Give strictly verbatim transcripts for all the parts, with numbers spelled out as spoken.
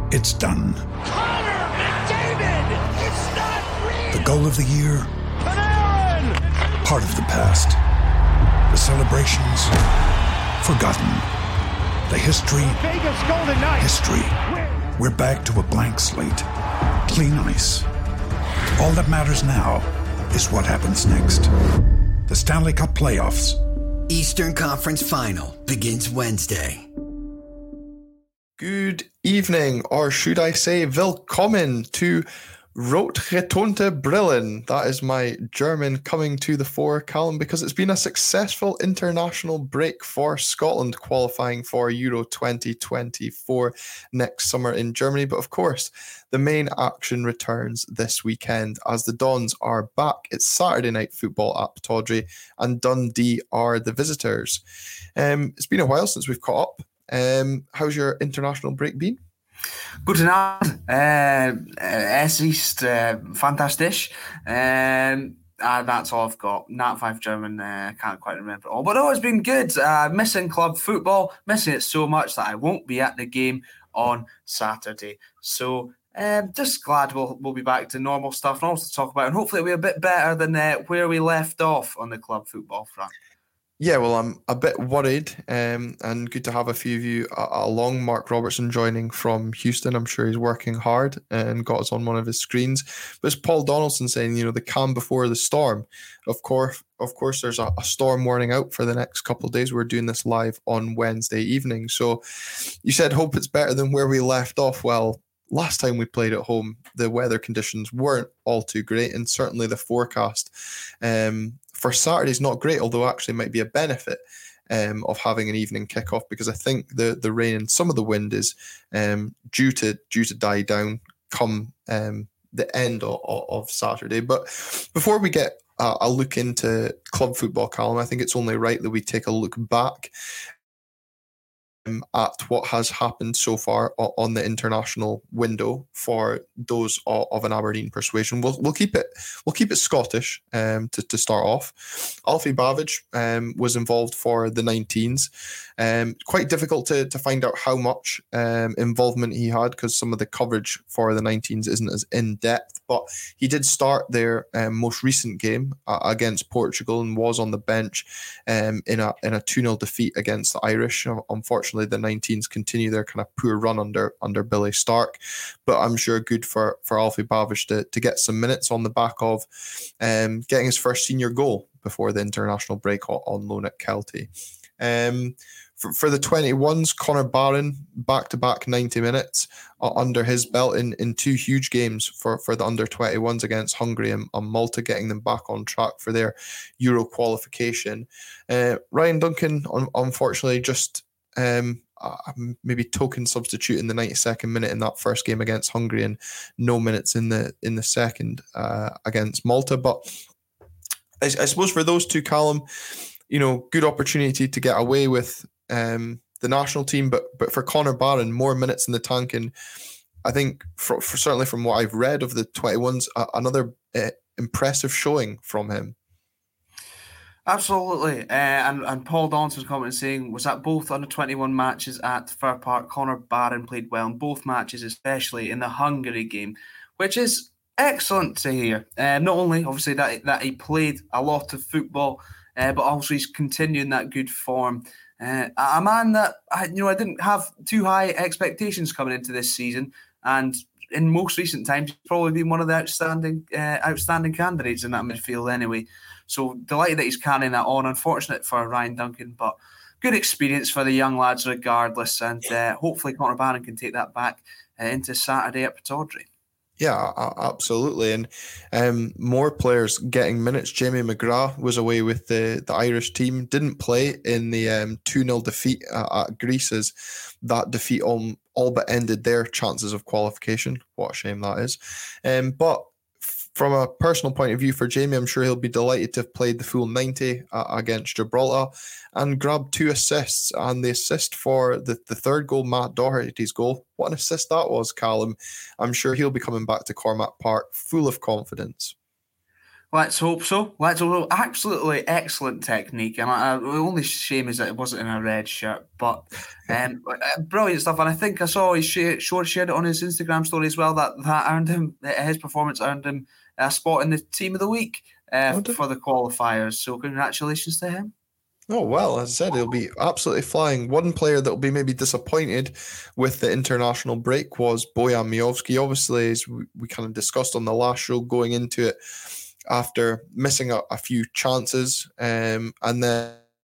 It's done. Connor McDavid! It's not real! The goal of the year? Panarin! Part of the past. The celebrations? Forgotten. The history? Vegas Golden Knights! History. We're back to a blank slate. Clean ice. All that matters now is what happens next. The Stanley Cup Playoffs. Eastern Conference Final begins Wednesday. Good evening, or should I say willkommen to Rot-Getonte Brillen. That is my German coming to the fore, Callum, because it's been a successful international break for Scotland qualifying for Euro twenty twenty-four next summer in Germany. But of course, the main action returns this weekend as the Dons are back. It's Saturday night football at Pittodrie, and Dundee are the visitors. Um, it's been a while since we've caught up. Um, how's your international break been? Guten Abend, uh, es ist uh, fantastisch. Um, uh, that's all I've got. Nat five German, uh, can't quite remember it all. But no, it's been good. Uh, missing club football, missing it so much that I won't be at the game on Saturday. So um, just glad we'll, we'll be back to normal stuff and also talk about it. And hopefully it'll be a bit better than uh, where we left off on the club football front. Yeah, well, I'm a bit worried, um, and good to have a few of you uh, along. Mark Robertson joining from Houston. I'm sure he's working hard and got us on one of his screens. But it's Paul Donaldson saying, you know, the calm before the storm. Of course, of course, there's a, a storm warning out for the next couple of days. We're doing this live on Wednesday evening. So you said hope it's better than where we left off. Well, last time we played at home, the weather conditions weren't all too great, and certainly the forecast um, for Saturday is not great, although actually might be a benefit um, of having an evening kickoff, because I think the the rain and some of the wind is um, due to due to die down come um, the end of, of Saturday. But before we get uh, a look into club football, Callum, I think it's only right that we take a look back Um, at what has happened so far on the international window for those of, of an Aberdeen persuasion. We'll we'll keep it we'll keep it Scottish um, to to start off. Alfie Bavidge um, was involved for the nineteens. Um, quite difficult to to find out how much um, involvement he had, because some of the coverage for the nineteens isn't as in depth. But he did start their um, most recent game uh, against Portugal and was on the bench um, in a in a two nil defeat against the Irish. Unfortunately, the nineteens continue their kind of poor run under under Billy Stark, but I'm sure good for for Alfie Bavidge to to get some minutes on the back of um, getting his first senior goal before the international break on loan at Kelty. Um, for, for the twenty-ones, Connor Barron, back-to-back ninety minutes uh, under his belt in, in two huge games for, for the under twenty-ones against Hungary and, and Malta, getting them back on track for their Euro qualification. Uh, Ryan Duncan, un- unfortunately, just um, uh, maybe token substitute in the ninety-second minute in that first game against Hungary, and no minutes in the in the second uh, against Malta. But I, I suppose for those two, Callum, you know, good opportunity to get away with um, the national team, but but for Connor Barron, more minutes in the tank, and I think for, for certainly from what I've read of the twenty-ones, uh, another uh, impressive showing from him. Absolutely. Uh, and, and Paul Donaldson was commenting saying, was that both under twenty-one matches at Fir Park, Connor Barron played well in both matches, especially in the Hungary game, which is excellent to hear. Uh, not only, obviously, that, that he played a lot of football, uh, but also he's continuing that good form. Uh, a man that, I, you know, I didn't have too high expectations coming into this season, and in most recent times, he's probably been one of the outstanding uh, outstanding candidates in that midfield anyway. So delighted that he's carrying that on. Unfortunate for Ryan Duncan, but good experience for the young lads regardless. And uh, hopefully Connor Barron can take that back uh, into Saturday at Pittodrie. Yeah, absolutely. And um, more players getting minutes. Jamie McGrath was away with the, the Irish team, didn't play in the um, two nil defeat uh, at Greece, as that defeat all, all but ended their chances of qualification. What a shame that is. Um, but from a personal point of view for Jamie, I'm sure he'll be delighted to have played the full ninety uh, against Gibraltar and grabbed two assists. And the assist for the, the third goal, Matt Doherty's goal, what an assist that was, Callum. I'm sure he'll be coming back to Cormack Park full of confidence. Let's hope so. Let's hope so. Absolutely excellent technique. And I, I, the only shame is that it wasn't in a red shirt. But um, brilliant stuff. And I think I saw he share, short shared it on his Instagram story as well, that that earned him, his performance earned him a spot in the team of the week uh, oh, for the qualifiers. So congratulations to him. Oh, well, as I said, he'll be absolutely flying. One player that will be maybe disappointed with the international break was Bojan Miovski. Obviously, as we, we kind of discussed on the last show, going into it after missing a, a few chances, um, and then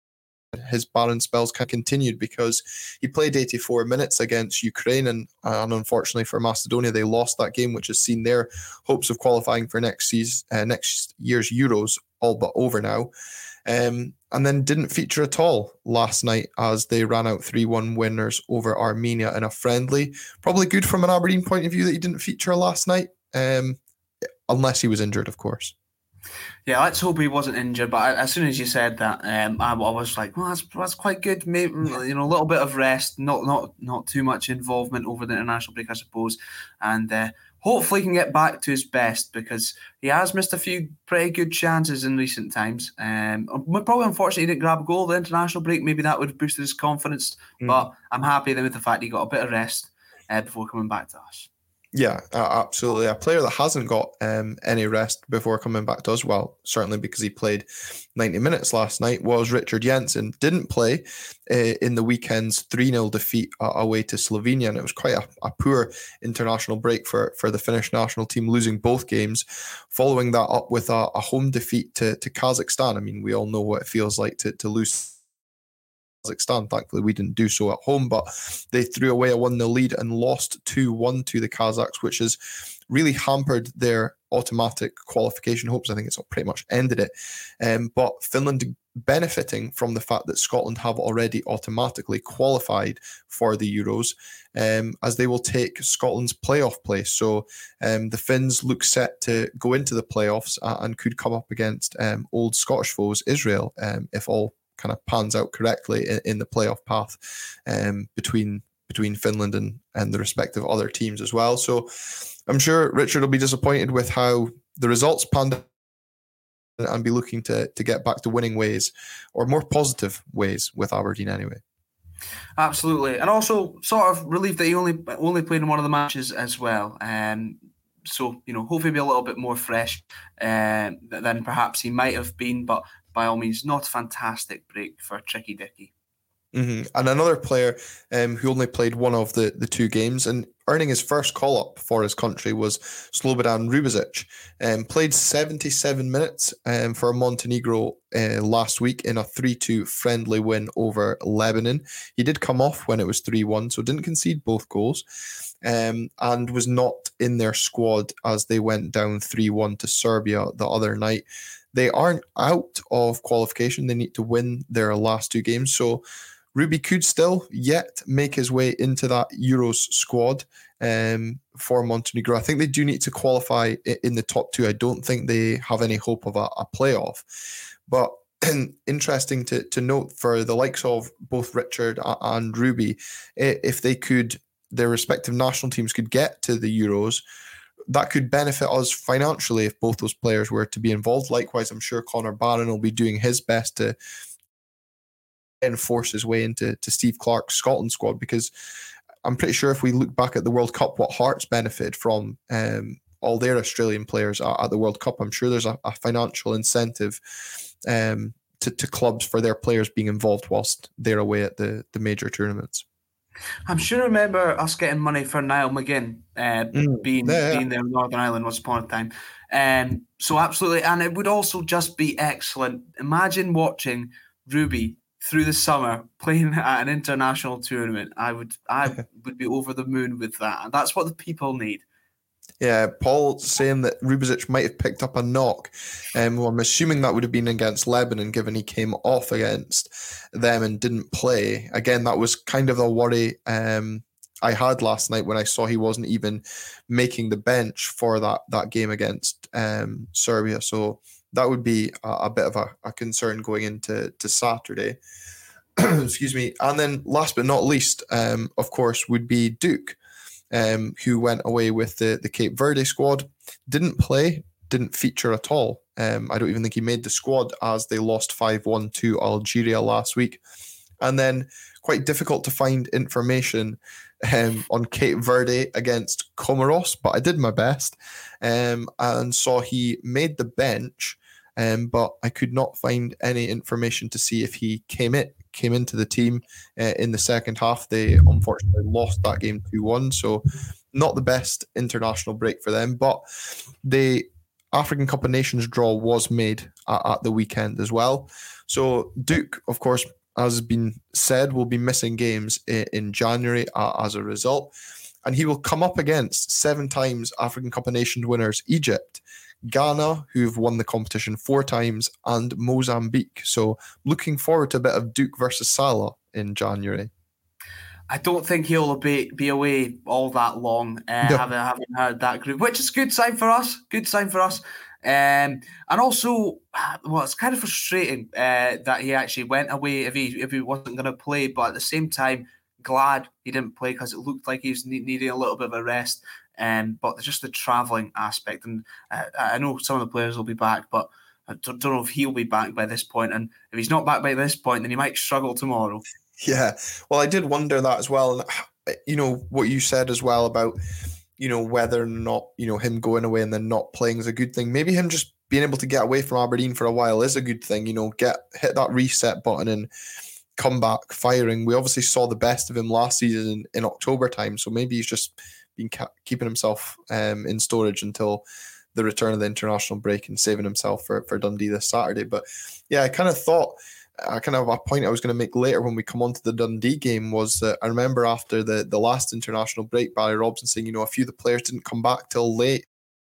his barren spells kind of continued because he played eighty-four minutes against Ukraine, and, and unfortunately for Macedonia, they lost that game, which has seen their hopes of qualifying for next season, uh, next year's Euros all but over now. Um, and then didn't feature at all last night as they ran out three one winners over Armenia in a friendly. Probably good from an Aberdeen point of view that he didn't feature last night, um, unless he was injured, of course. Yeah, let's hope he wasn't injured. But as soon as you said that, um, I, I was like, well, that's that's quite good. Maybe, you know, a little bit of rest, not not not too much involvement over the international break, I suppose, and uh, hopefully he can get back to his best, because he has missed a few pretty good chances in recent times. Um, probably unfortunately he didn't grab a goal at the international break. Maybe that would have boosted his confidence. Mm. But I'm happy then with the fact he got a bit of rest uh, before coming back to us. Yeah, uh, absolutely. A player that hasn't got um, any rest before coming back to us, well, certainly because he played ninety minutes last night, was Richard Jensen. Didn't play uh, in the weekend's three nil defeat uh, away to Slovenia, and it was quite a, a poor international break for, for the Finnish national team, losing both games, following that up with a, a home defeat to, to Kazakhstan. I mean, we all know what it feels like to, to lose Kazakhstan. Thankfully, we didn't do so at home, but they threw away a one nil lead and lost two one to the Kazakhs, which has really hampered their automatic qualification hopes. I think it's pretty much ended it. Um, but Finland benefiting from the fact that Scotland have already automatically qualified for the Euros, um, as they will take Scotland's playoff place. So um, the Finns look set to go into the playoffs uh, and could come up against um, old Scottish foes, Israel, um, if all kind of pans out correctly in, in the playoff path um, between between Finland and, and the respective other teams as well. So I'm sure Richard will be disappointed with how the results panned out and be looking to to get back to winning ways, or more positive ways, with Aberdeen anyway. Absolutely. And also sort of relieved that he only only played in one of the matches as well. Um, so, you know, hopefully be a little bit more fresh uh, than perhaps he might have been, but by all means, not a fantastic break for Tricky Dicky. Mm-hmm. And another player um, who only played one of the, the two games and earning his first call-up for his country was Slobodan Rubezic. Um, played seventy-seven minutes um, for Montenegro uh, last week in a three two friendly win over Lebanon. He did come off when it was three one, so didn't concede both goals, um, and was not in their squad as they went down three one to Serbia the other night. They aren't out of qualification. They need to win their last two games. So Ruby could still yet make his way into that Euros squad um, for Montenegro. I think they do need to qualify in the top two. I don't think they have any hope of a, a playoff. But interesting to, to note for the likes of both Richard and Ruby, if they could, their respective national teams could get to the Euros, that could benefit us financially if both those players were to be involved. Likewise, I'm sure Connor Barron will be doing his best to enforce his way into to Steve Clarke's Scotland squad, because I'm pretty sure if we look back at the World Cup, what Hearts benefited from um, all their Australian players at, at the World Cup, I'm sure there's a, a financial incentive um, to, to clubs for their players being involved whilst they're away at the, the major tournaments. I'm sure I remember us getting money for Niall McGinn uh, mm, being yeah, yeah. being there in Northern Ireland once upon a time. Um, so absolutely, and it would also just be excellent. Imagine watching Ruby through the summer playing at an international tournament. I would I would be over the moon with that. And that's what the people need. Yeah, Paul saying that Rubezic might have picked up a knock. Um, well, I'm assuming that would have been against Lebanon, given he came off against them and didn't play. Again, that was kind of a worry um, I had last night when I saw he wasn't even making the bench for that, that game against um, Serbia. So that would be a, a bit of a, a concern going into to Saturday. Excuse me. And then last but not least, um, of course, would be Duke. Um, who went away with the, the Cape Verde squad, didn't play didn't feature at all. Um, I don't even think he made the squad as they lost five one to Algeria last week. And then quite difficult to find information um, on Cape Verde against Comoros, but I did my best um, and saw he made the bench, um, but I could not find any information to see if he came in, came into the team uh, in the second half. They unfortunately lost that game two one, so not the best international break for them, but the African Cup of Nations draw was made at, at the weekend as well. So Duke, of course, as has been said, will be missing games in, in January uh, as a result. And he will come up against seven times African Cup of Nations winners Egypt, Ghana, who've won the competition four times, and Mozambique. So looking forward to a bit of Duke versus Salah in January. I don't think he'll be, be away all that long, uh, no. having, having heard that group, which is a good sign for us. Good sign for us. Um, and also, well, it's kind of frustrating uh, that he actually went away if he if he wasn't going to play, but at the same time, glad he didn't play because it looked like he was ne- needing a little bit of a rest. Um, but just the travelling aspect, and uh, I know some of the players will be back, but I don't, don't know if he'll be back by this point. And if he's not back by this point, then he might struggle tomorrow. Yeah, well, I did wonder that as well. And, you know, what you said as well about, you know, whether or not, you know, him going away and then not playing is a good thing. Maybe him just being able to get away from Aberdeen for a while is a good thing, you know, get hit that reset button and come back firing. We obviously saw the best of him last season in, in October time, so maybe he's just been ca- keeping himself um, in storage until the return of the international break and saving himself for, for Dundee this Saturday. But yeah, I kind of thought, I kind of a point I was going to make later when we come on to the Dundee game was that I remember after the, the last international break, Barry Robson saying, you know, a few of the players didn't come back till late.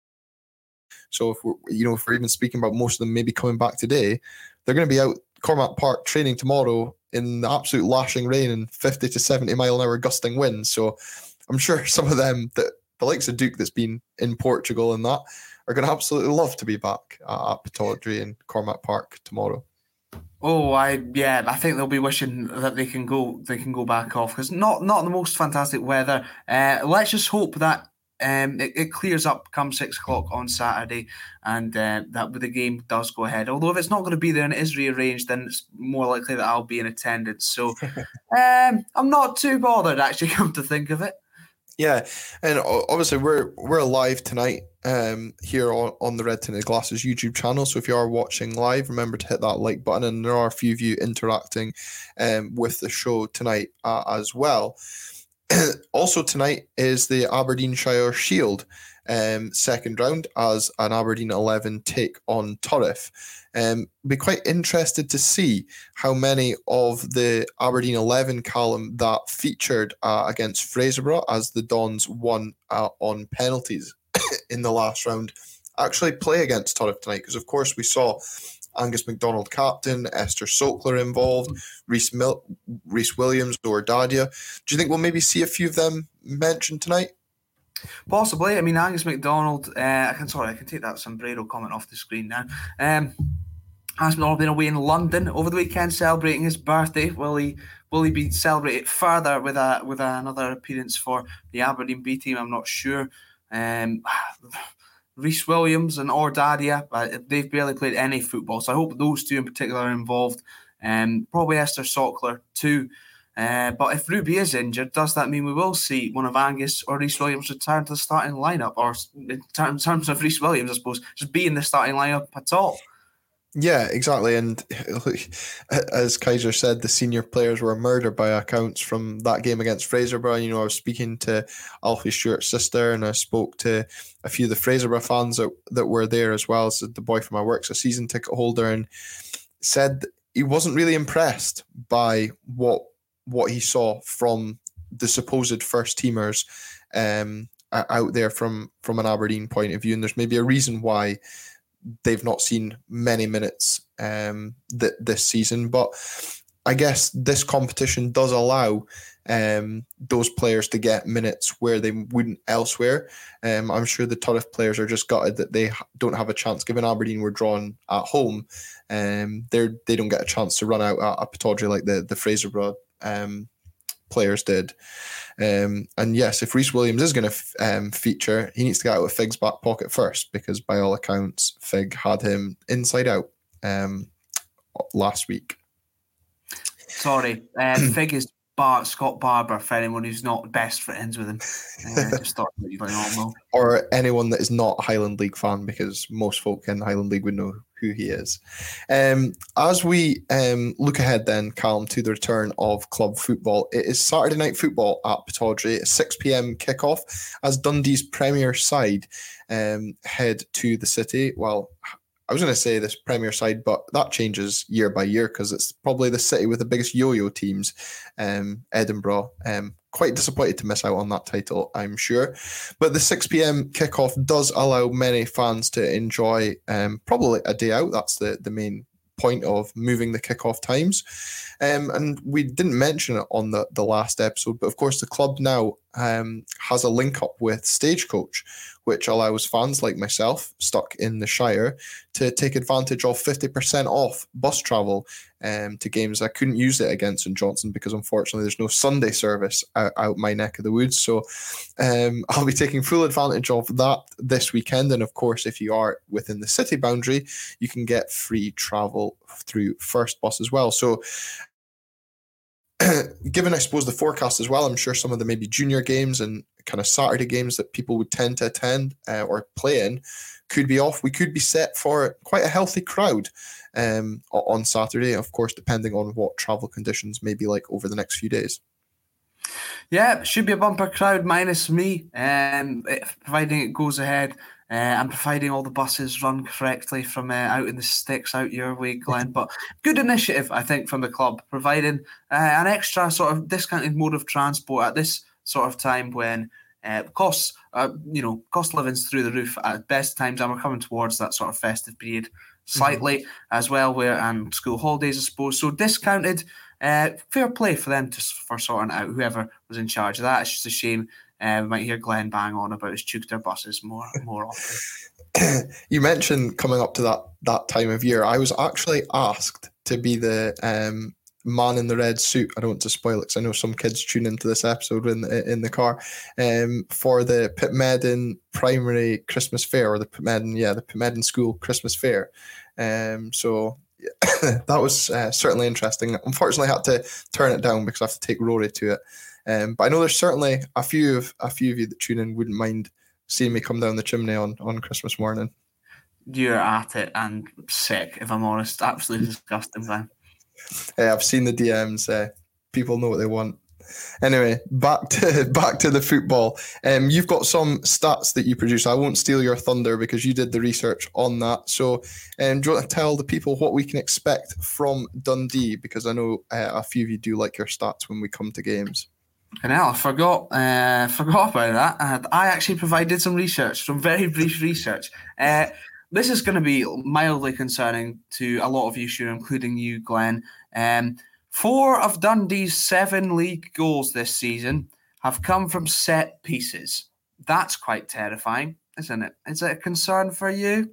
So if we're, you know, if we're even speaking about most of them maybe coming back today, they're going to be out Cormac Park training tomorrow in the absolute lashing rain and fifty to seventy mile an hour gusting winds. So I'm sure some of them, that the likes of Duke that's been in Portugal and that, are going to absolutely love to be back at Pittodrie and Cormac Park tomorrow. Oh, I yeah, I think they'll be wishing that they can go they can go back off because not not the most fantastic weather. Uh, let's just hope that um, it, it clears up come six o'clock on Saturday, and uh, that the game does go ahead. Although if it's not going to be there and it is rearranged, then it's more likely that I'll be in attendance. So um, I'm not too bothered, actually, come to think of it. Yeah, and obviously we're we're live tonight um, here on, on the Red Tinted Glasses YouTube channel. So if you are watching live, remember to hit that like button. And there are a few of you interacting um, with the show tonight uh, as well. Also tonight is the Aberdeenshire Shield um, second round as an Aberdeen eleven take on Turriff. Um, be quite interested to see how many of the Aberdeen eleven, Callum, that featured uh, against Fraserburgh as the Dons won uh, on penalties in the last round actually play against Turriff tonight, because of course we saw Angus MacDonald captain, Esther Sokler involved, Rhys Mil- Rhys Williams, or Dadia. Do you think we'll maybe see a few of them mentioned tonight? Possibly. I mean, Angus MacDonald, uh, I can sorry, I can take that sombrero comment off the screen now. Um, Angus MacDonald been away in London over the weekend celebrating his birthday. Will he will he be celebrated further with a with another appearance for the Aberdeen B team? I'm not sure. Um, Rhys Williams and Ordadia, uh, they've barely played any football, so I hope those two in particular are involved. Um, probably Esther Sokler too. Uh, but if Ruby is injured, does that mean we will see one of Angus or Rhys Williams return to the starting lineup? Or in terms of Rhys Williams, I suppose, just be in the starting lineup at all? Yeah, exactly. And as Kaiser said, the senior players were murdered by accounts from that game against Fraserburgh. You know, I was speaking to Alfie Stewart's sister, and I spoke to a few of the Fraserburgh fans that, that were there as well. So the boy from my work's a season ticket holder, and said he wasn't really impressed by what what he saw from the supposed first teamers um, out there from, from an Aberdeen point of view. And there's maybe a reason why they've not seen many minutes um, th- this season. But I guess this competition does allow um, those players to get minutes where they wouldn't elsewhere. Um, I'm sure the Turriff players are just gutted that they don't have a chance, given Aberdeen were drawn at home. Um, they they don't get a chance to run out at, at Pittodrie like the, the Fraserburgh um, players did. Um, and yes, if Rhys Williams is going to f- um, feature, he needs to get out of Fig's back pocket first, because by all accounts, Fig had him inside out um, last week. Sorry, uh, Fig is Bar- Scott Barber for anyone who's not best friends with him. Uh, just thought that you were normal. Or anyone that is not a Highland League fan, because most folk in the Highland League would know who he is. Um, as we um, look ahead then, Callum, to the return of club football, it is Saturday night football at Pittodrie, a six p.m. kickoff as Dundee's Premier side um, head to the city. Well, I was going to say this Premier side, but that changes year by year, because it's probably the city with the biggest yo-yo teams, um, Edinburgh. Um, quite disappointed to miss out on that title, I'm sure. But the six p.m. kickoff does allow many fans to enjoy um, probably a day out. That's the, the main point of moving the kickoff times. Um, and we didn't mention it on the, the last episode, but of course the club now um, has a link up with Stagecoach, which allows fans like myself stuck in the Shire to take advantage of fifty percent off bus travel um, to games. I couldn't use it against St Johnstone because unfortunately there's no Sunday service out, out my neck of the woods. So um, I'll be taking full advantage of that this weekend. And of course, if you are within the city boundary, you can get free travel through First Bus as well. So given, I suppose, the forecast as well, I'm sure some of the maybe junior games and kind of Saturday games that people would tend to attend uh, or play in could be off. We could be set for quite a healthy crowd um, on Saturday, of course, depending on what travel conditions may be like over the next few days. Yeah, it should be a bumper crowd minus me, um, providing it goes ahead. Uh, and providing all the buses run correctly from uh, out in the sticks out your way, Glenn. But good initiative, I think, from the club, providing uh, an extra sort of discounted mode of transport at this sort of time when uh, costs, uh, you know, cost of living's through the roof at best times, and we're coming towards that sort of festive period slightly mm-hmm. as well, where and school holidays, I suppose. So discounted, uh, fair play for them to for sorting out whoever was in charge of that. It's just a shame. Uh, we might hear Glenn bang on about his Jupiter buses more more often. You mentioned coming up to that that time of year. I was actually asked to be the um, man in the red suit. I don't want to spoil it because I know some kids tune into this episode in the, in the car um, for the Pitmedden Primary Christmas Fair, or the Pitmedden, yeah, the Pitmedden School Christmas Fair. Um, so yeah, that was uh, certainly interesting. Unfortunately, I had to turn it down because I have to take Rory to it. Um, but I know there's certainly a few of a few of you that tune in wouldn't mind seeing me come down the chimney on, on Christmas morning. You're at it and sick, if I'm honest. Absolutely disgusting, man. Hey, I've seen the D Ms. Uh, people know what they want. Anyway, back to back to the football. Um, you've got some stats that you produce. I won't steal your thunder because you did the research on that. So, um, do you want to tell the people what we can expect from Dundee? Because I know uh, a few of you do like your stats when we come to games. And I forgot, uh, forgot about that. Uh, I actually provided some research, some very brief research. Uh, this is going to be mildly concerning to a lot of you, sure, including you, Glenn. Um, four of Dundee's seven league goals this season have come from set pieces. That's quite terrifying, isn't it? Is it a concern for you?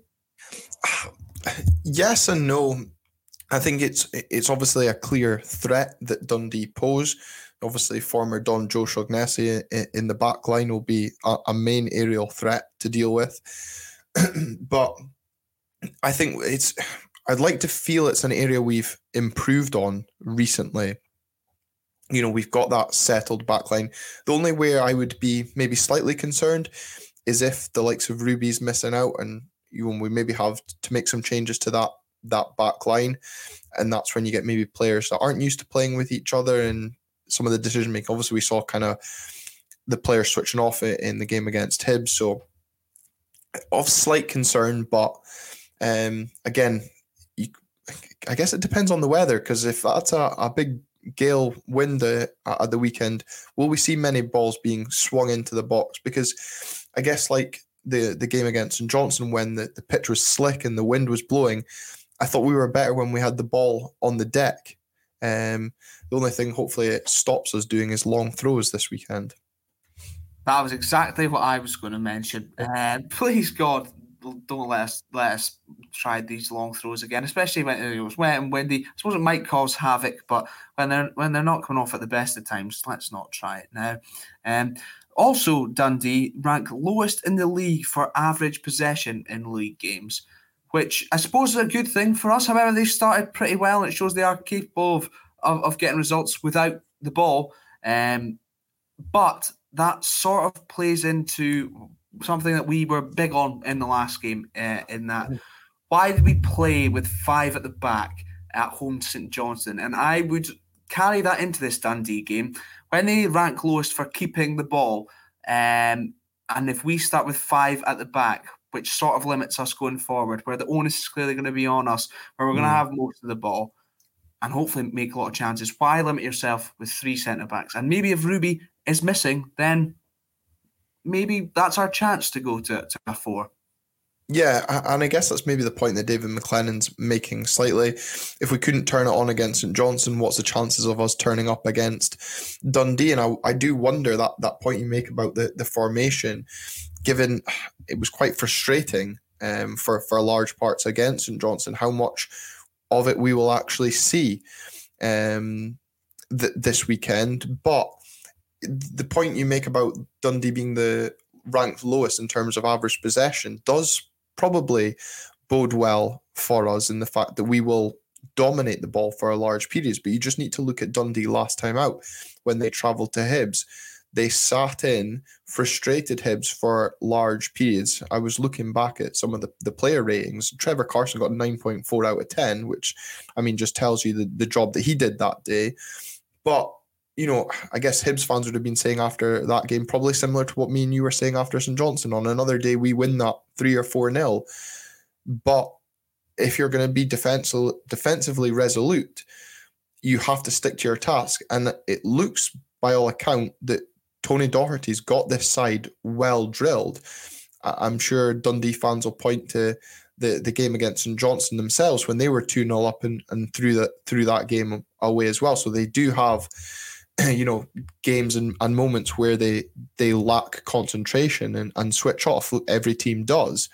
Yes and no. I think it's it's obviously a clear threat that Dundee pose. Obviously, former Don Joe Shaughnessy in the back line will be a, a main aerial threat to deal with. But I think it's, I'd like to feel it's an area we've improved on recently. You know, we've got that settled back line. The only way I would be maybe slightly concerned is if the likes of Ruby's missing out, and you know, we maybe have to make some changes to that that back line. And that's when you get maybe players that aren't used to playing with each other and some of the decision making. Obviously, we saw kind of the players switching off in the game against Hibs, so of slight concern. But um, again, you, I guess it depends on the weather, because if that's a, a big gale wind uh, at the weekend, will we see many balls being swung into the box? Because I guess like the the game against St Johnstone, when the, the pitch was slick and the wind was blowing, I thought we were better when we had the ball on the deck. Um, the only thing hopefully it stops us doing is long throws this weekend. That was exactly what I was going to mention. Uh, please God, don't let us let us try these long throws again, especially when it was wet and windy. I suppose it might cause havoc, but when they're when they're not coming off at the best of times, let's not try it now. Um, also, Dundee rank lowest in the league for average possession in league games, which I suppose is a good thing for us. However, they started pretty well, and it shows they are capable of of, of getting results without the ball. Um, but that sort of plays into something that we were big on in the last game, uh, in that why did we play with five at the back at home to St Johnstone? And I would carry that into this Dundee game. When they rank lowest for keeping the ball, um, and if we start with five at the back, which sort of limits us going forward, where the onus is clearly going to be on us, where we're going to Mm. have most of the ball and hopefully make a lot of chances, why limit yourself with three centre-backs? And maybe if Ruby is missing, then maybe that's our chance to go to, to a four. Yeah, a- and I guess that's maybe the point that David McLennan's making slightly. If we couldn't turn it on against St Johnstone, what's the chances of us turning up against Dundee? And I, I do wonder that that point you make about the, the formation, given it was quite frustrating um, for, for large parts against St Johnstone, how much of it we will actually see um, th- this weekend. But the point you make about Dundee being the ranked lowest in terms of average possession does probably bode well for us in the fact that we will dominate the ball for a large periods. But you just need to look at Dundee last time out when they travelled to Hibs. They sat in, frustrated Hibs for large periods. I was looking back at some of the, the player ratings. Trevor Carson got nine point four out of ten, which, I mean, just tells you the, the job that he did that day. But, you know, I guess Hibs fans would have been saying after that game, probably similar to what me and you were saying after St Johnstone. On another day, we win that three or four nil. But if you're going to be defensive, defensively resolute, you have to stick to your task. And it looks, by all account, that Tony Doherty's got this side well drilled. I'm sure Dundee fans will point to the, the game against St Johnstone themselves when they were two nil up and, and through that through that game away as well. So they do have, you know, games and, and moments where they they lack concentration and, and switch off. Every team does.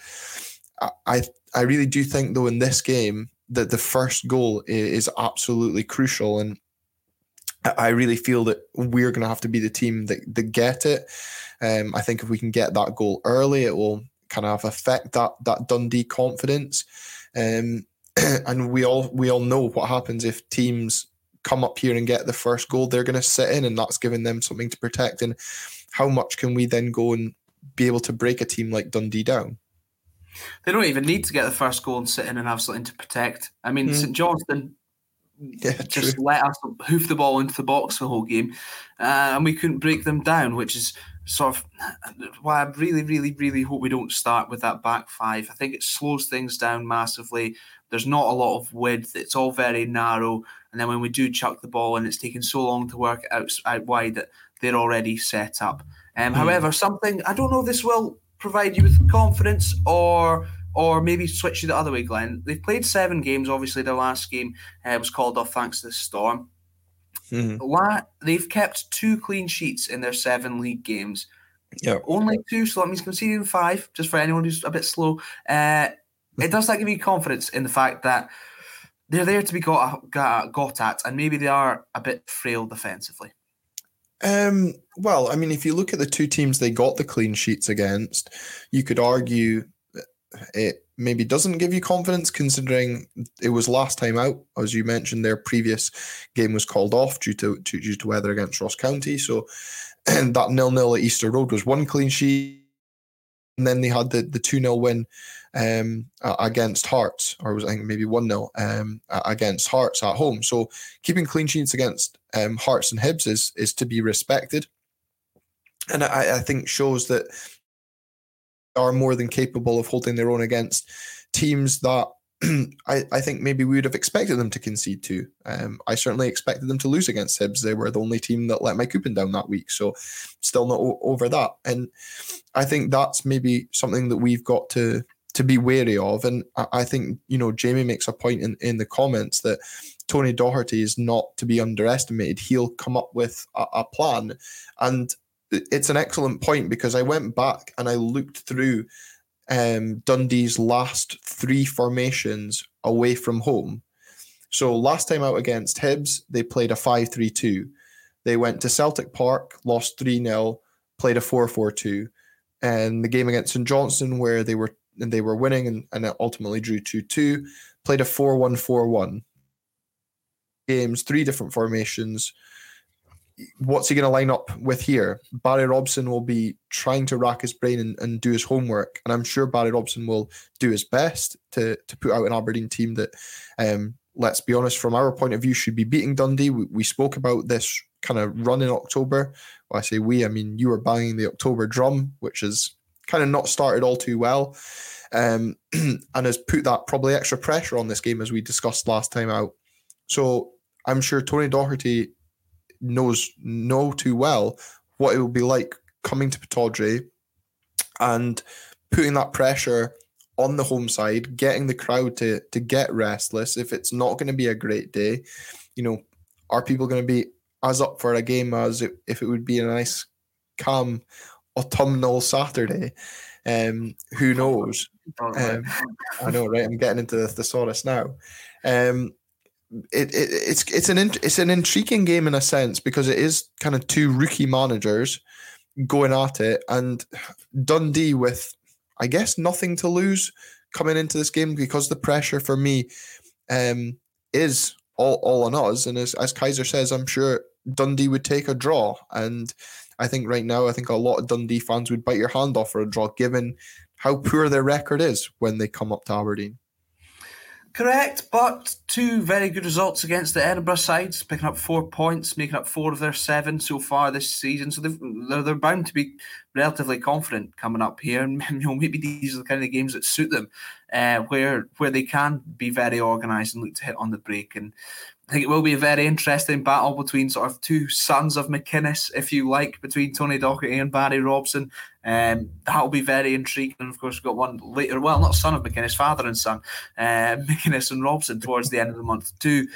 I I really do think, though, in this game that the first goal is absolutely crucial, and I really feel that we're going to have to be the team that, that get it. Um, I think if we can get that goal early, it will kind of affect that that Dundee confidence. Um, and we all we all know what happens if teams come up here and get the first goal. They're going to sit in, and that's giving them something to protect. And how much can we then go and be able to break a team like Dundee down? They don't even need to get the first goal and sit in and have something to protect. I mean, mm. St Johnstone yeah, just true. let us hoof the ball into the box the whole game, uh, and we couldn't break them down, which is sort of why I really, really, really hope we don't start with that back five. I think it slows things down massively. There's not a lot of width. It's all very narrow. And then when we do chuck the ball and it's taken so long to work out, out wide that they're already set up. Um, mm. However, something, I don't know if this will provide you with confidence or or maybe switch you the other way, Glenn. They've played seven games. Obviously, their last game uh, was called off thanks to the storm. Mm-hmm. La- they've kept two clean sheets in their seven league games. Yep. Only two, so that means conceding five, just for anyone who's a bit slow. Uh, it does that give you confidence in the fact that they're there to be got, got, got at, and maybe they are a bit frail defensively. Um, well, I mean, if you look at the two teams they got the clean sheets against, you could argue it maybe doesn't give you confidence considering it was last time out. As you mentioned, their previous game was called off due to, to due to weather against Ross County. So and that nil-nil at Easter Road was one clean sheet. And then they had the, the two nil win um, against Hearts, or was I think maybe one nil um, against Hearts at home. So keeping clean sheets against um, Hearts and Hibs is, is to be respected. And I, I think shows that are more than capable of holding their own against teams that I, I think maybe we would have expected them to concede to. Um, I certainly expected them to lose against Hibs. They were the only team that let Mike Coupin down that week, so still not o- over that. And I think that's maybe something that we've got to to be wary of. And I, I think, you know, Jamie makes a point in, in the comments that Tony Doherty is not to be underestimated. He'll come up with a, a plan. And it's an excellent point because I went back and I looked through um, Dundee's last three formations away from home. So last time out against Hibs, they played a five three two. They went to Celtic Park, lost three nil, played a four four two. And the game against St Johnstone, where they were and they were winning and, and it ultimately drew two two, played a four one four one. Games, three different formations. What's he going to line up with here? Barry Robson will be trying to rack his brain and, and do his homework. And I'm sure Barry Robson will do his best to, to put out an Aberdeen team that, um, let's be honest, from our point of view, should be beating Dundee. We, we spoke about this kind of run in October. Well, I say we, I mean, you were banging the October drum, which has kind of not started all too well, um, and has put that probably extra pressure on this game, as we discussed last time out. So I'm sure Tony Doherty knows know too well what it will be like coming to Pittodrie and putting that pressure on the home side, getting the crowd to to get restless. If it's not going to be a great day, you know, are people going to be as up for a game as it, if it would be a nice, calm, autumnal Saturday? Um, who knows? Um, I know, right? I'm getting into the thesaurus now. Um, It, it it's it's an it's an intriguing game in a sense, because it is kind of two rookie managers going at it, and Dundee with, I guess, nothing to lose coming into this game, because the pressure for me um, is all, all on us. And as as Kaiser says, I'm sure Dundee would take a draw, and I think right now I think a lot of Dundee fans would bite your hand off for a draw, given how poor their record is when they come up to Aberdeen. Correct, but two very good results against the Edinburgh sides, picking up four points, making up four of their seven so far this season. So they've, they're, they're bound to be relatively confident coming up here. And you know, maybe these are the kind of games that suit them, uh, where where they can be very organised and look to hit on the break. And I think it will be a very interesting battle between sort of two sons of McInnes, if you like, between Tony Doherty and Barry Robson. Um, that'll be very intriguing. And of course, we've got one later, well, not son of McInnes, father and son, uh, McInnes and Robson towards the end of the month too.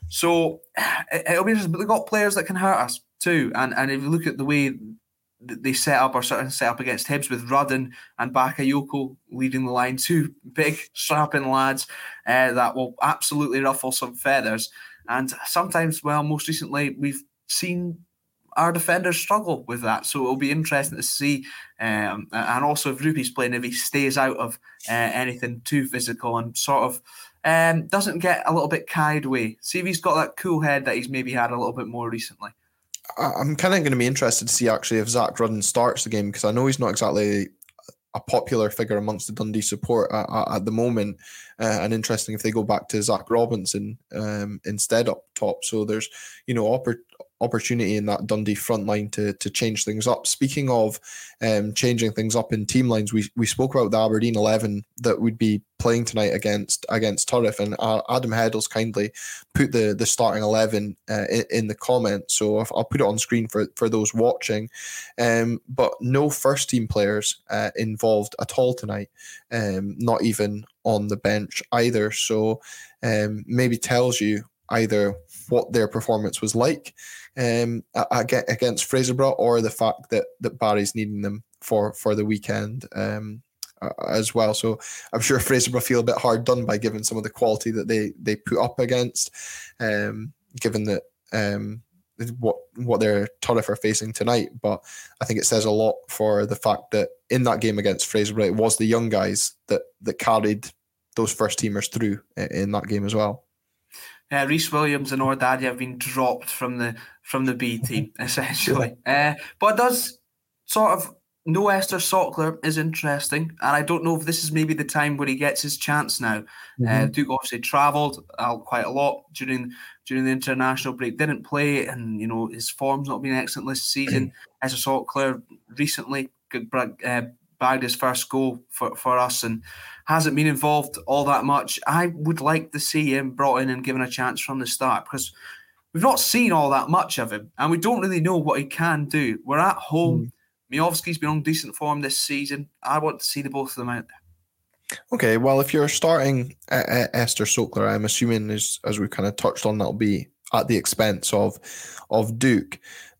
So it, it'll be interesting, but they've got players that can hurt us too. And and if you look at the way they set up or certainly set up against Hibs with Rudden and Bakayoko leading the line, two big strapping lads uh, that will absolutely ruffle some feathers. And sometimes, well, most recently, we've seen our defenders struggle with that. So it'll be interesting to see. Um, and also, if Rupi's playing, if he stays out of uh, anything too physical and sort of um, doesn't get a little bit carried away. See if he's got that cool head that he's maybe had a little bit more recently. I'm kind of going to be interested to see actually if Zach Rudden starts the game, because I know he's not exactly a popular figure amongst the Dundee support at, at, at the moment. Uh, and interesting if they go back to Zach Robinson um, instead up top. So there's, you know, oppor- opportunity in that Dundee front line to to change things up. Speaking of um, changing things up in team lines, we we spoke about the Aberdeen eleven that would be playing tonight against against Turriff, and uh, Adam Heddle's kindly put the the starting eleven uh, in, in the comments, so I'll, I'll put it on screen for for those watching. Um, but no first team players uh, involved at all tonight, um, not even on the bench either. So um, maybe tells you either what their performance was like um, against Fraserburgh, or the fact that that Barry's needing them for for the weekend um, as well. So I'm sure Fraserburgh feel a bit hard done by given some of the quality that they they put up against, um, given that um, what what their Turriff are facing tonight. But I think it says a lot for the fact that in that game against Fraserburgh, it was the young guys that that carried those first teamers through in that game as well. Uh, Rhys Williams and Ordaddy have been dropped from the from the B team, essentially. Uh, but it does sort of, no Esther Sockler is interesting, and I don't know if this is maybe the time where he gets his chance now. Mm-hmm. Uh, Duke obviously travelled out quite a lot during during the international break, didn't play, and you know his form's not been excellent this season. Esther Sockler recently uh, bagged his first goal for, for us and hasn't been involved all that much. I would like to see him brought in and given a chance from the start, because we've not seen all that much of him and we don't really know what he can do. We're at home. Mm. Miovski's been on decent form this season. I want to see the both of them out there. Okay, well, if you're starting uh, Esther Sockler, I'm assuming, as, as we kind of touched on, that'll be at the expense of, of Duke.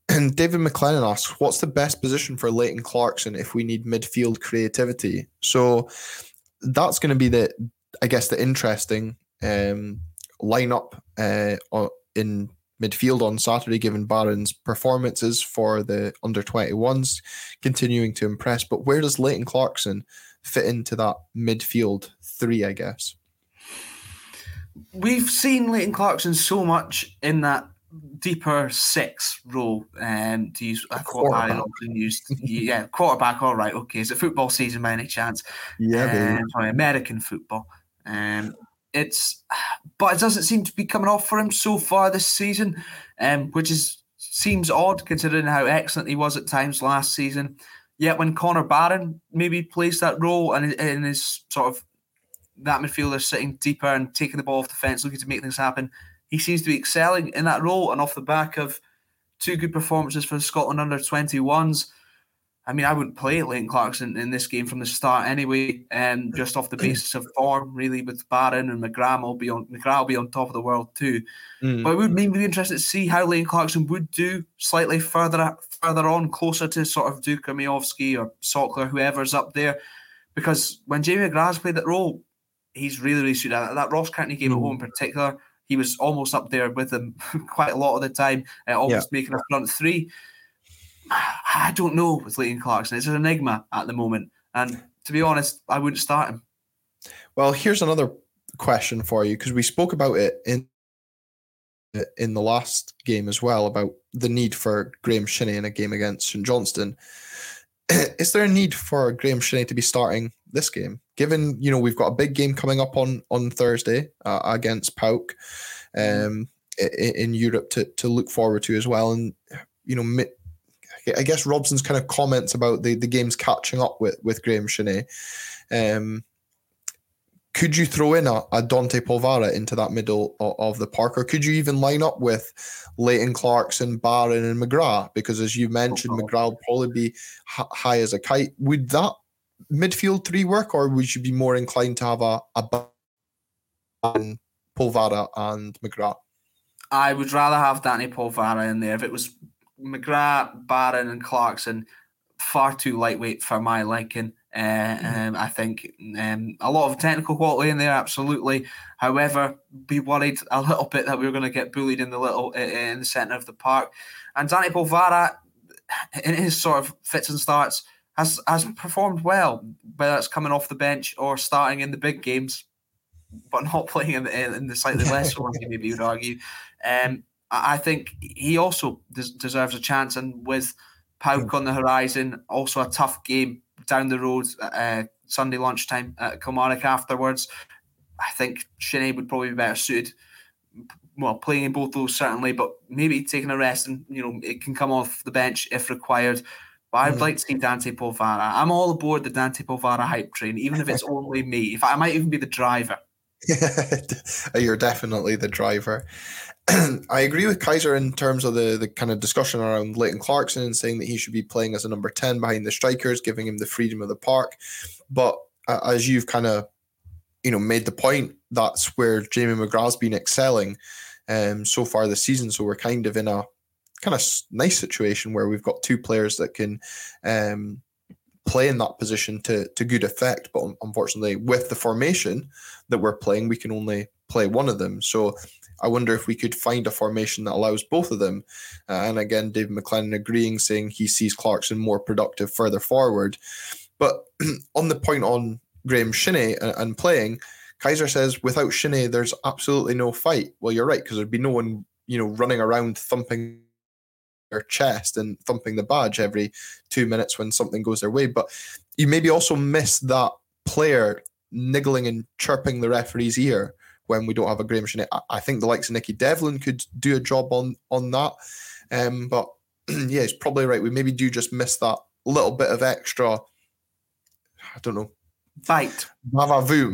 And David McLennan asks, what's the best position for Leighton Clarkson if we need midfield creativity? So that's going to be the, I guess, the interesting um, lineup uh, in midfield on Saturday, given Barron's performances for the under twenty-ones continuing to impress. But where does Leighton Clarkson fit into that midfield three, I guess? We've seen Leighton Clarkson so much in that deeper six role, um, to use a quote I often used. Yeah, quarterback. All right, okay. Is it football season by any chance? Yeah, um, sorry, American football. Um, it's, but it doesn't seem to be coming off for him so far this season, um, which is seems odd considering how excellent he was at times last season. Yet when Connor Barron maybe plays that role and in his sort of that midfielder sitting deeper and taking the ball off the fence, looking to make things happen, he seems to be excelling in that role. And off the back of two good performances for the Scotland under twenty-ones, I mean, I wouldn't play Leighton Clarkson in this game from the start anyway, um, just off the basis of form, really, with Barron and McGrath will be on McGrath will be on top of the world too. Mm. But it would maybe be interested to see how Leighton Clarkson would do slightly further further on, closer to sort of Duke or Miovski or Sockler, whoever's up there. Because when Jamie McGrath's played that role, he's really, really suited at that Ross County game mm. at home in particular. He was almost up there with them quite a lot of the time, uh, almost yeah. making a front three. I don't know with Leighton Clarkson. It's an enigma at the moment. And to be honest, I wouldn't start him. Well, here's another question for you, because we spoke about it in in the last game as well, about the need for Graeme Shinnie in a game against Saint Johnstone. Is there a need for Graeme Shinnie to be starting this game? Given, you know, we've got a big game coming up on, on Thursday uh, against P A O K um, in, in Europe to, to look forward to as well. And, you know, I guess Robson's kind of comments about the, the games catching up with, with Graeme Shinnie. Um, could you throw in a, a Dante Polvara into that middle of, of the park, or could you even line up with Leighton Clarkson, Barron and McGrath? Because as you mentioned, oh, McGrath will probably be h- high as a kite. Would that midfield three work, or would you be more inclined to have a, a Barron, Polvara and McGrath? I would rather have Dante Polvara in there. If it was McGrath, Barron and Clarkson, far too lightweight for my liking. Uh, mm. um, I think um, a lot of technical quality in there, absolutely. However, be worried a little bit that we were going to get bullied in the little in the centre of the park. And Dante Polvara, in his sort of fits and starts, has has performed well, whether it's coming off the bench or starting in the big games, but not playing in the, in the slightly less ones, maybe you would argue. Um, I think he also des- deserves a chance, and with P A O K on the horizon, also a tough game down the road, uh, Sunday lunchtime at Kilmarnock afterwards, I think Shinnie would probably be better suited. Well, playing in both those certainly, but maybe taking a rest and, you know, it can come off the bench if required. But I'd mm. like to see Dante Polvara. I'm all aboard the Dante Polvara hype train, even if it's only me. If I, I might even be the driver. You're definitely the driver. I agree with Kaiser in terms of the, the kind of discussion around Leighton Clarkson and saying that he should be playing as a number ten behind the strikers, giving him the freedom of the park. But uh, as you've kind of, you know, made the point, that's where Jamie McGrath's been excelling um, so far this season. So we're kind of in a kind of nice situation where we've got two players that can um, play in that position to to good effect. But unfortunately, with the formation that we're playing, we can only play one of them. So I wonder if we could find a formation that allows both of them. Uh, and again, David McLennan agreeing, saying he sees Clarkson more productive further forward. But on the point on Graeme Shinnie and, and playing, Kaiser says without Shinnie, there's absolutely no fight. Well, you're right, because there'd be no one, you know, running around thumping their chest and thumping the badge every two minutes when something goes their way. But you maybe also miss that player niggling and chirping the referee's ear when we don't have a Graeme Shinnie. I think the likes of Nicky Devlin could do a job on on that. Um, but yeah, he's probably right. We maybe do just miss that little bit of extra, I don't know, fight. Vavavoom.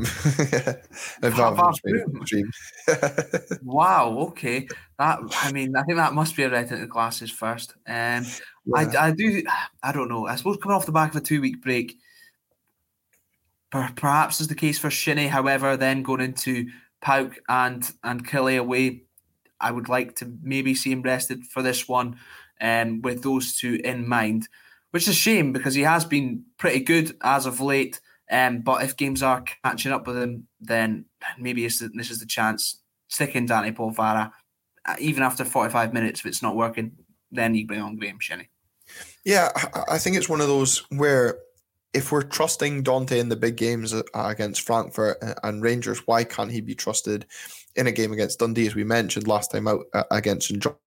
Vavavoom. Wow, okay. That I mean, I think that must be a read into glasses first. Um, yeah. I, I do, I don't know. I suppose coming off the back of a two-week break, per, perhaps is the case for Shinnie. However, then going into P A O K and and Killie away, I would like to maybe see him rested for this one. um, with those two in mind, which is a shame because he has been pretty good as of late. Um, but if games are catching up with him, then maybe it's the, this is the chance. Stick in Dante Polvara. Even after forty-five minutes, if it's not working, then you bring on Graham Shinnie. Yeah, I think it's one of those where if we're trusting Dante in the big games against Frankfurt and Rangers, why can't he be trusted in a game against Dundee, as we mentioned last time out against St Johnstone?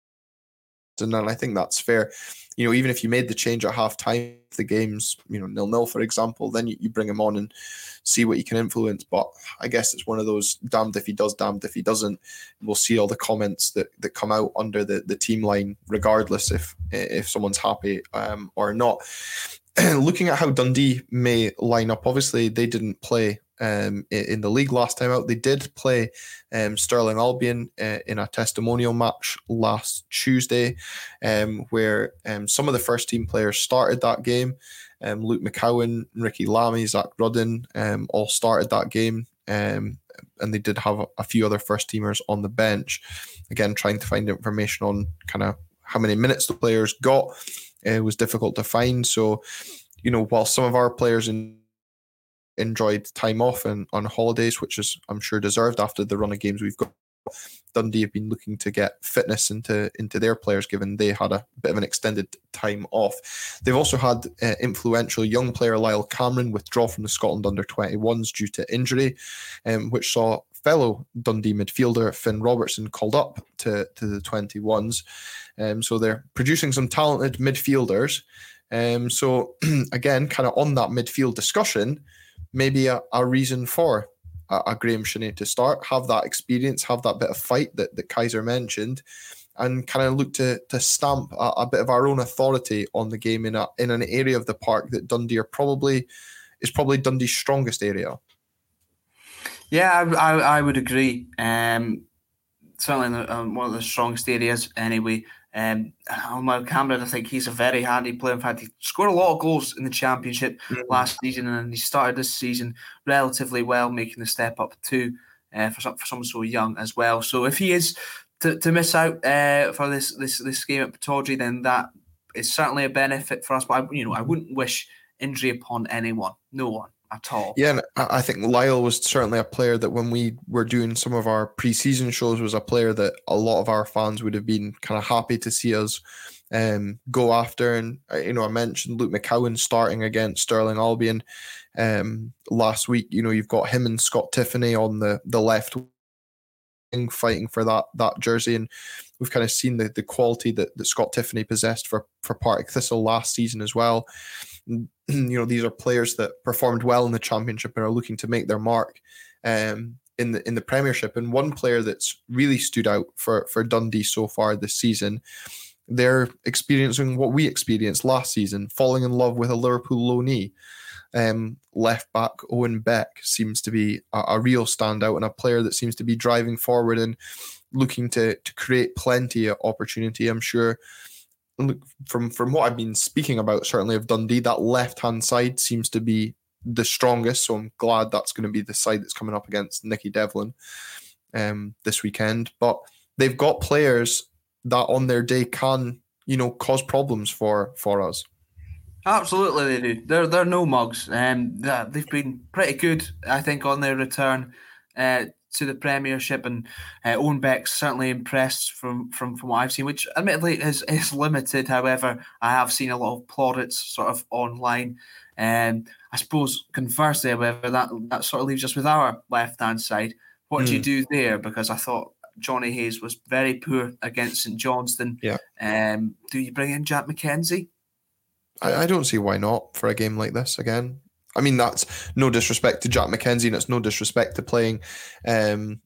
And I think that's fair. You know, even if you made the change at half time, the game's, you know, nil-nil, for example, then you, you bring him on and see what he can influence. But I guess it's one of those damned if he does, damned if he doesn't. We'll see all the comments that, that come out under the, the team line, regardless if if someone's happy um, or not. Looking at how Dundee may line up, obviously they didn't play um, in the league last time out. They did play um, Stirling Albion uh, in a testimonial match last Tuesday, um, where um, some of the first team players started that game. Um, Luke McCowan, Ricky Lamy, Zach Rudden um, all started that game. Um, and they did have a few other first teamers on the bench. Again, trying to find information on kind of how many minutes the players got. It was difficult to find. So, you know, while some of our players in, enjoyed time off and on holidays, which is, I'm sure, deserved after the run of games we've got, Dundee have been looking to get fitness into, into their players, given they had a bit of an extended time off. They've also had uh, influential young player Lyle Cameron withdraw from the Scotland under twenty-ones due to injury, um, which saw fellow Dundee midfielder Finn Robertson called up to, to the twenty-ones. Um, so they're producing some talented midfielders. Um, so again, kind of on that midfield discussion, maybe a, a reason for a, a Graham Shinnie to start, have that experience, have that bit of fight that, that Kaiser mentioned, and kind of look to to stamp a, a bit of our own authority on the game in a in an area of the park that Dundee are probably is probably Dundee's strongest area. Yeah, I, I, I would agree. Um, certainly in the, um, one of the strongest areas anyway. Um, Lyle Cameron, I think he's a very handy player. In fact, he scored a lot of goals in the Championship mm-hmm. last season, and he started this season relatively well, making the step up too uh, for, some, for someone so young as well. So if he is to, to miss out uh, for this, this this game at Pittodrie, then that is certainly a benefit for us. But I, you know, I wouldn't wish injury upon anyone, no one. At all. Yeah, and I think Lyle was certainly a player that when we were doing some of our pre-season shows was a player that a lot of our fans would have been kind of happy to see us um, go after. And, you know, I mentioned Luke McCowan starting against Stirling Albion um, last week. You know, you've got him and Scott Tiffany on the, the left wing fighting for that that jersey. And we've kind of seen the, the quality that, that Scott Tiffany possessed for, for Partick Thistle last season as well. You know, these are players that performed well in the Championship and are looking to make their mark um, in the in the Premiership. And one player that's really stood out for, for Dundee so far this season, they're experiencing what we experienced last season, falling in love with a Liverpool loanee. Um, left back Owen Beck seems to be a, a real standout and a player that seems to be driving forward and looking to to create plenty of opportunity. I'm sure. Look, from from what I've been speaking about, certainly of Dundee, that left-hand side seems to be the strongest. So I'm glad that's going to be the side that's coming up against Nicky Devlin um, this weekend. But they've got players that on their day can, you know, cause problems for for us. Absolutely, they do. They're they're no mugs. Um, they've been pretty good, I think, on their return uh, to the Premiership, and uh, Owen Beck's certainly impressed from, from, from what I've seen, which admittedly is, is limited. However, I have seen a lot of plaudits sort of online. And um, I suppose conversely, however, that, that sort of leaves us with our left-hand side. What mm. do you do there? Because I thought Johnny Hayes was very poor against St Johnstone. Yeah. Um, do you bring in Jack McKenzie? I, I don't see why not for a game like this again. I mean, that's no disrespect to Jack McKenzie, and it's no disrespect to playing um,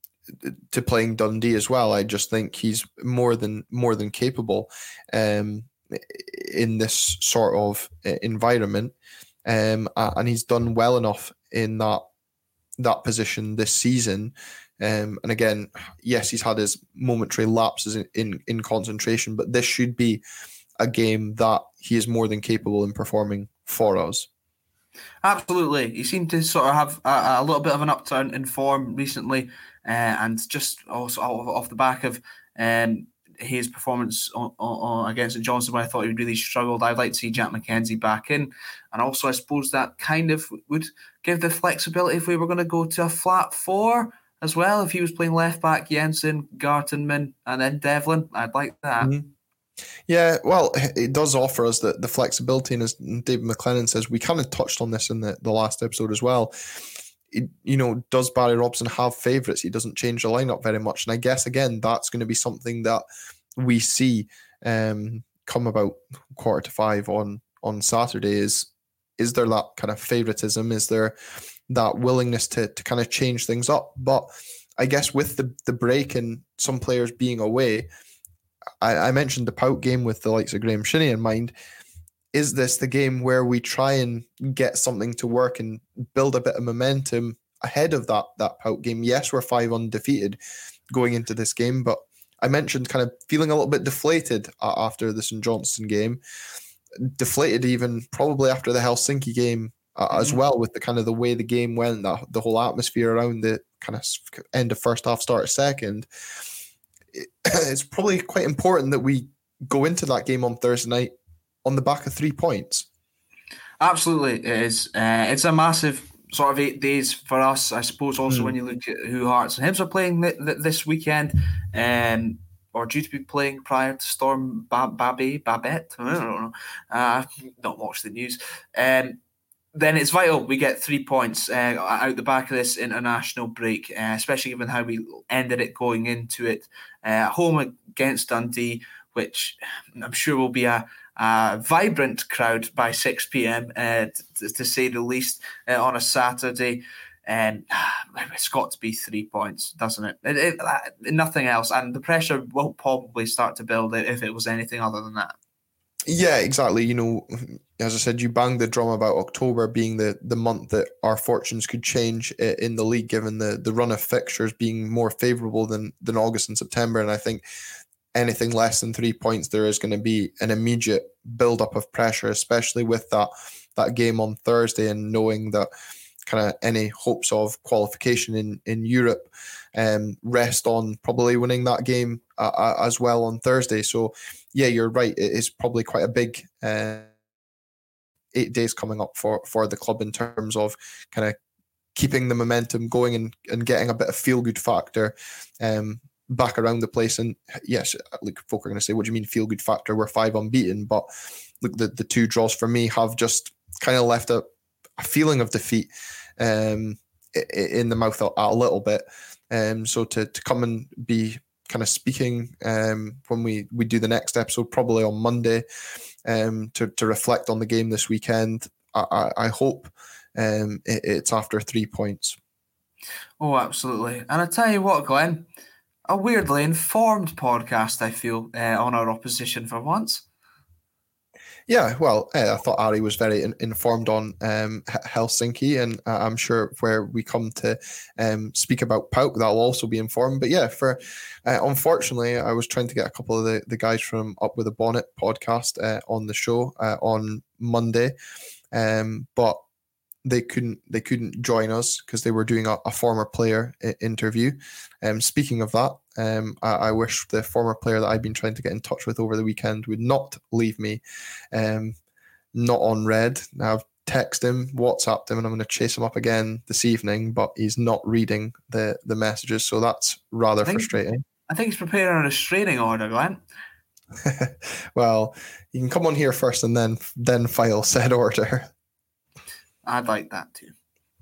to playing Dundee as well. I just think he's more than more than capable um, in this sort of environment, um, and he's done well enough in that that position this season. Um, and again, yes, he's had his momentary lapses in, in, in concentration, but this should be a game that he is more than capable in performing for us. Absolutely. He seemed to sort of have a, a little bit of an upturn in form recently, uh, and just also off the back of um, his performance on, on, against St Johnstone, where I thought he really struggled. I'd like to see Jack McKenzie back in. And also, I suppose that kind of would give the flexibility if we were going to go to a flat four as well. If he was playing left back, Jensen, Gartenman, and then Devlin, I'd like that. Mm-hmm. Yeah, well, it does offer us the, the flexibility. And as David McLennan says, we kind of touched on this in the, the last episode as well. It, you know, does Barry Robson have favourites? He doesn't change the lineup very much. And I guess, again, that's going to be something that we see um, come about quarter to five on, on Saturday. Is, is there that kind of favouritism? Is there that willingness to to kind of change things up? But I guess with the, the break and some players being away, I, I mentioned the Pout game with the likes of Graham Shinnie in mind. Is this the game where we try and get something to work and build a bit of momentum ahead of that that Pout game? Yes, we're five undefeated going into this game, but I mentioned kind of feeling a little bit deflated after the St Johnstone game, deflated even probably after the Helsinki game uh, mm-hmm. as well, with the kind of the way the game went, that the whole atmosphere around the kind of end of first half, start of second. It's probably quite important that we go into that game on Thursday night on the back of three points. Absolutely, it is. Uh, it's a massive sort of eight days for us, I suppose. Also, mm. when you look at who Hearts and Hibs are playing th- th- this weekend, um, or due to be playing prior to Storm Bab- Babby Babette. I don't know. Uh, I've not watched the news. Um, then it's vital we get three points uh, out the back of this international break, uh, especially given how we ended it going into it. Uh, home against Dundee, which I'm sure will be a, a vibrant crowd by six p.m, uh, to, to say the least, uh, on a Saturday. And um, it's got to be three points, doesn't it? It, it, uh, nothing else. And the pressure will probably start to build if it was anything other than that. Yeah, exactly. You know, as I said, you banged the drum about October being the, the month that our fortunes could change in the league, given the, the run of fixtures being more favourable than, than August and September. And I think anything less than three points, there is going to be an immediate build-up of pressure, especially with that, that game on Thursday, and knowing that kind of any hopes of qualification in, in Europe um, rest on probably winning that game uh, as well on Thursday. So, yeah, you're right. It is probably quite a big uh, eight days coming up for, for the club in terms of kind of keeping the momentum going and, and getting a bit of feel-good factor um, back around the place. And yes, look, folk are going to say, what do you mean feel-good factor? We're five unbeaten. But look, the, the two draws for me have just kind of left a, a feeling of defeat um, in the mouth a, a little bit. Um, so to, to come and be kind of speaking um, when we, we do the next episode, probably on Monday, um, to, to reflect on the game this weekend, I, I, I hope um, it, it's after three points. Oh, absolutely. And I tell you what, Glenn, a weirdly informed podcast, I feel, uh, on our opposition for once. Yeah, well, uh, I thought Ari was very in- informed on um, H- Helsinki, and uh, I'm sure where we come to um, speak about Pauk, that'll also be informed. But yeah, for uh, unfortunately, I was trying to get a couple of the, the guys from Up With a Bonnet podcast uh, on the show uh, on Monday, um, but they couldn't they couldn't join us because they were doing a, a former player I- interview. Um, speaking of that, um, I, I wish the former player that I've been trying to get in touch with over the weekend would not leave me um, not on red. Now I've texted him, WhatsApped him, and I'm going to chase him up again this evening, but he's not reading the, the messages, so that's rather I think, frustrating. I think he's preparing a restraining order, Glenn. Well, you can come on here first and then then file said order. I'd like that too.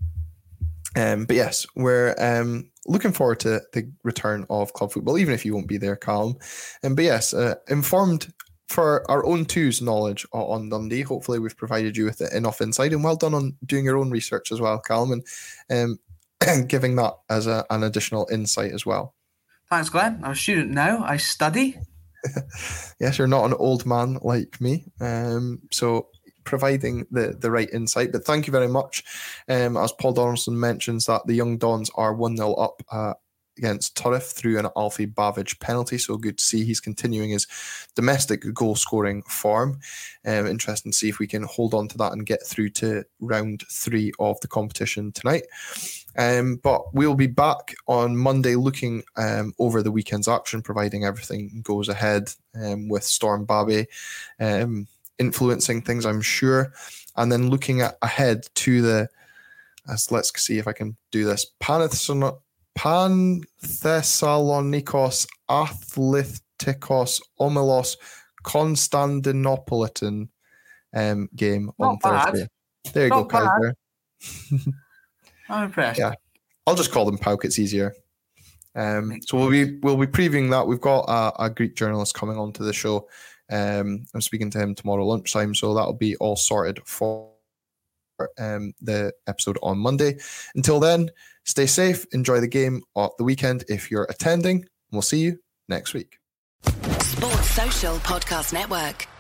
Um, but yes, we're um, looking forward to the return of club football, even if you won't be there, Callum. Um, but yes, uh, informed for our own two's knowledge on Dundee. Hopefully we've provided you with enough insight, and well done on doing your own research as well, Callum, and um, giving that as a, an additional insight as well. Thanks, Glenn. I'm a student now. I study. Yes, you're not an old man like me. Um, so... providing the, the right insight. But thank you very much. Um, as Paul Donaldson mentions that the Young Dons are one nil up uh, against Turriff through an Alfie Bavidge penalty. So good to see he's continuing his domestic goal scoring form. Um, interesting to see if we can hold on to that and get through to round three of the competition tonight. Um, but we'll be back on Monday looking um, over the weekend's action, providing everything goes ahead um, with Storm Babby um, influencing things, I'm sure. And then looking at ahead to the, as let's see if I can do this, Panthesson- Panthessalonikos Athletikos Omelos Konstantinopolitan um, game Not on bad. Thursday. There you Not go, bad. Kaiser. I'm impressed. Yeah, I'll just call them P A U K. It's easier. Um, so we'll be we'll be previewing that. We've got a, a Greek journalist coming onto the show. Um, I'm speaking to him tomorrow lunchtime, so that'll be all sorted for um, the episode on Monday. Until then, stay safe, enjoy the game at the weekend if you're attending. We'll see you next week. Sports Social Podcast Network.